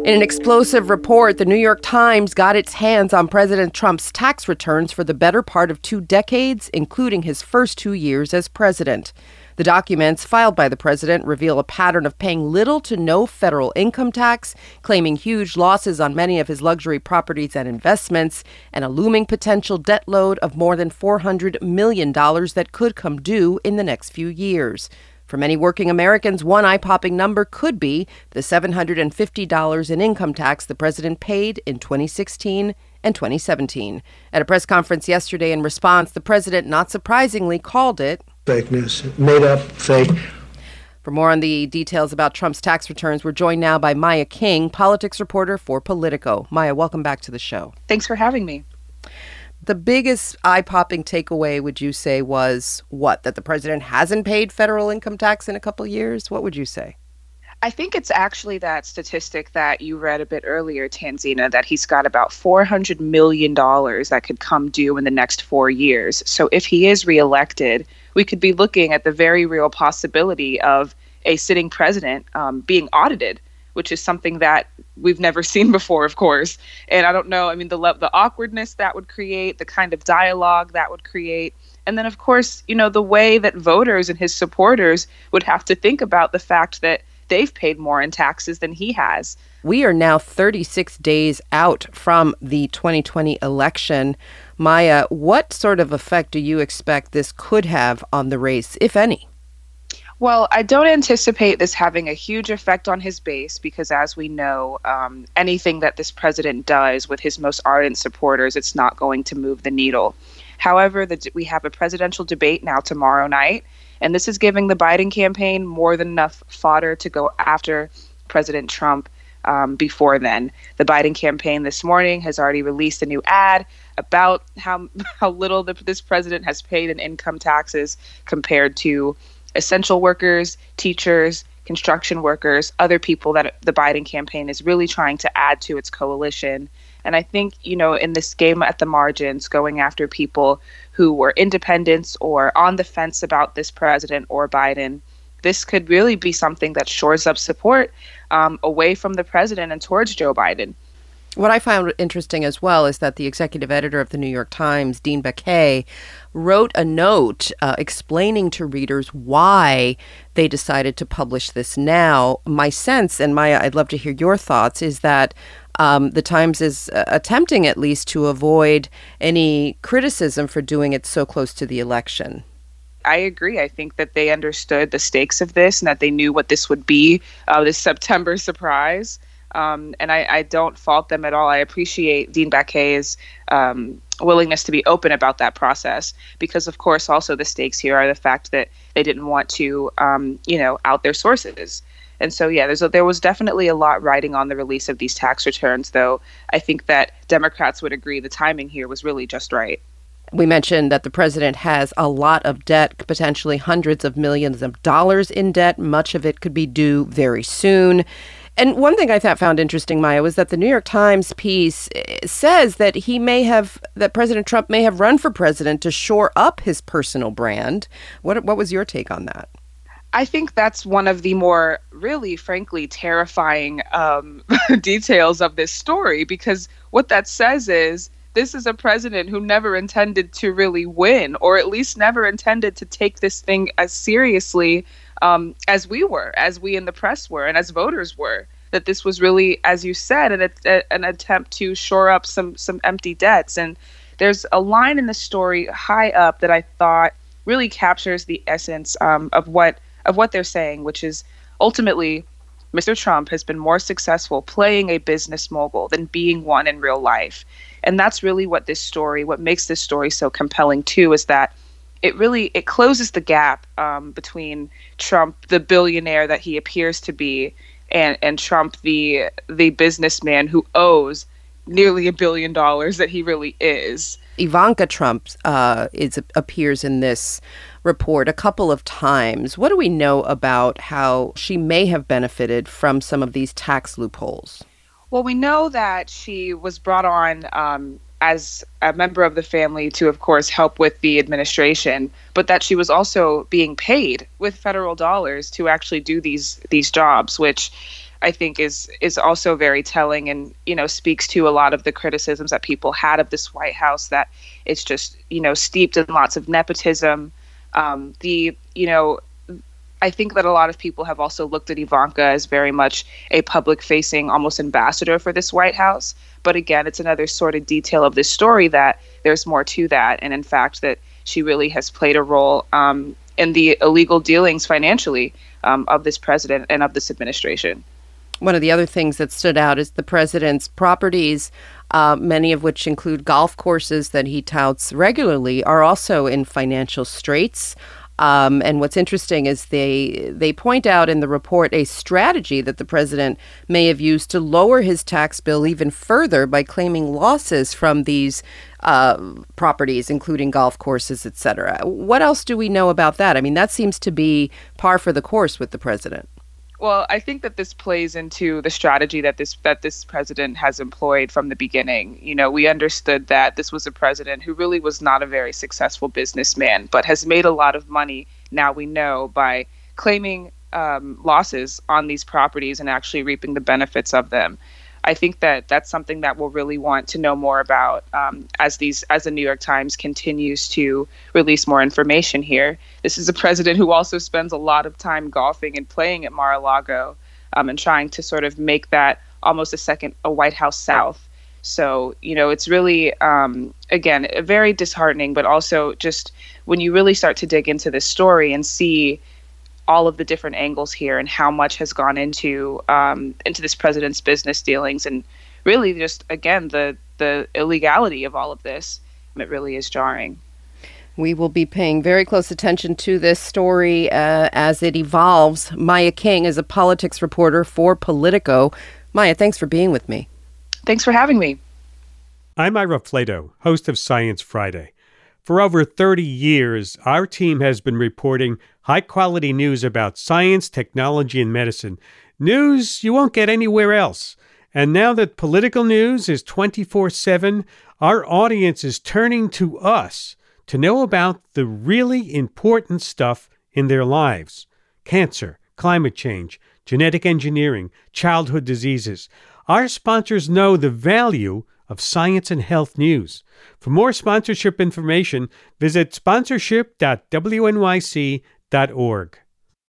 In an explosive report, the New York Times got its hands on President Trump's tax returns for the better part of 2 decades, including his first 2 years as president. The documents filed by the president reveal a pattern of paying little to no federal income tax, claiming huge losses on many of his luxury properties and investments, and a looming potential debt load of more than $400 million that could come due in the next few years. For many working Americans, one eye-popping number could be the $750 in income tax the president paid in 2016 and 2017. At a press conference yesterday in response, the president, not surprisingly, called it fake news, made up, fake. For more on the details about Trump's tax returns, we're joined now by Maya King, politics reporter for Politico. Maya, welcome back to the show. Thanks for having me. The biggest eye-popping takeaway, would you say, was what? That the president hasn't paid federal income tax in a couple of years? What would you say? I think it's actually that statistic that you read a bit earlier, Tanzina, that he's got about $400 million that could come due in the next 4 years. So if he is reelected, we could be looking at the very real possibility of a sitting president being audited, which is something that we've never seen before, of course. And I don't know, I mean, the awkwardness that would create, the kind of dialogue that would create. And then, of course, you know, the way that voters and his supporters would have to think about the fact that they've paid more in taxes than he has. We are now 36 days out from the 2020 election. Maya, what sort of effect do you expect this could have on the race, if any? Well, I don't anticipate this having a huge effect on his base because, as we know, anything that this president does with his most ardent supporters, it's not going to move the needle. However, we have a presidential debate now tomorrow night, and this is giving the Biden campaign more than enough fodder to go after President Trump before then. The Biden campaign this morning has already released a new ad about how little this president has paid in income taxes compared to essential workers, teachers, construction workers, other people that the Biden campaign is really trying to add to its coalition. And I think, you know, in this game at the margins, going after people who were independents or on the fence about this president or Biden, this could really be something that shores up support away from the president and towards Joe Biden. What I found interesting as well is that the executive editor of the New York Times, Dean Baquet, wrote a note explaining to readers why they decided to publish this now. My sense, and Maya, I'd love to hear your thoughts, is that the Times is attempting at least to avoid any criticism for doing it so close to the election. I agree. I think that they understood the stakes of this and that they knew what this would be, this September surprise. And I don't fault them at all. I appreciate Dean Baquet's willingness to be open about that process because, of course, also the stakes here are the fact that they didn't want to, out their sources. And so, yeah, there was definitely a lot riding on the release of these tax returns, though I think that Democrats would agree the timing here was really just right. We mentioned that the president has a lot of debt, potentially hundreds of millions of dollars in debt. Much of it could be due very soon. And one thing I found interesting, Maya, was that the New York Times piece says that that President Trump may have run for president to shore up his personal brand. What was your take on that? I think that's one of the more really, frankly, terrifying details of this story, because what that says is this is a president who never intended to really win, or at least never intended to take this thing as seriously as we in the press were, and as voters were. That this was really, as you said, an attempt to shore up some empty debts. And there's a line in the story high up that I thought really captures the essence of what they're saying, which is ultimately Mr. Trump has been more successful playing a business mogul than being one in real life. And that's really what makes this story so compelling too, is that it closes the gap between Trump, the billionaire that he appears to be, and Trump, the businessman who owes nearly $1 billion that he really is. Ivanka Trump appears in this report a couple of times. What do we know about how she may have benefited from some of these tax loopholes? Well, we know that she was brought on as a member of the family to, of course, help with the administration, but that she was also being paid with federal dollars to actually do these jobs, which I think is also very telling, and speaks to a lot of the criticisms that people had of this White House, that it's just steeped in lots of nepotism. I think that a lot of people have also looked at Ivanka as very much a public-facing, almost ambassador for this White House. But again, it's another sordid detail of this story that there's more to that, and in fact that she really has played a role in the illegal dealings financially of this president and of this administration. One of the other things that stood out is the president's properties, many of which include golf courses that he touts regularly, are also in financial straits. And what's interesting is they point out in the report a strategy that the president may have used to lower his tax bill even further by claiming losses from these properties, including golf courses, et cetera. What else do we know about that? I mean, that seems to be par for the course with the president. Well, I think that this plays into the strategy that this president has employed from the beginning. We understood that this was a president who really was not a very successful businessman, but has made a lot of money, now we know, by claiming losses on these properties and actually reaping the benefits of them. I think that that's something that we'll really want to know more about as the New York Times continues to release more information here. This is a president who also spends a lot of time golfing and playing at Mar-a-Lago and trying to sort of make that almost a White House South. So, it's really, again, very disheartening, but also just when you really start to dig into this story and see all of the different angles here and how much has gone into this president's business dealings, and really just, again, the illegality of all of this, it really is jarring. We will be paying very close attention to this story as it evolves. Maya King is a politics reporter for Politico. Maya, thanks for being with me. Thanks for having me. I'm Ira Flato, host of Science Friday. For over 30 years, our team has been reporting high-quality news about science, technology, and medicine. News you won't get anywhere else. And now that political news is 24/7, our audience is turning to us to know about the really important stuff in their lives. Cancer, climate change, genetic engineering, childhood diseases. Our sponsors know the value of science and health news. For more sponsorship information, visit sponsorship.wnyc.org.